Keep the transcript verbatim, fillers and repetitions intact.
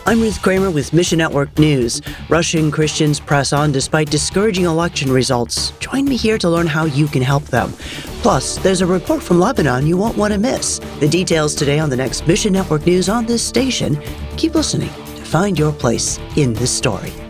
I'm Ruth Kramer with Mission Network News. Russian Christians press on despite discouraging election results. Join me here to learn how you can help them. Plus, there's a report from Lebanon you won't want to miss. The details today on the next Mission Network News on this station. Keep listening to find your place in this story.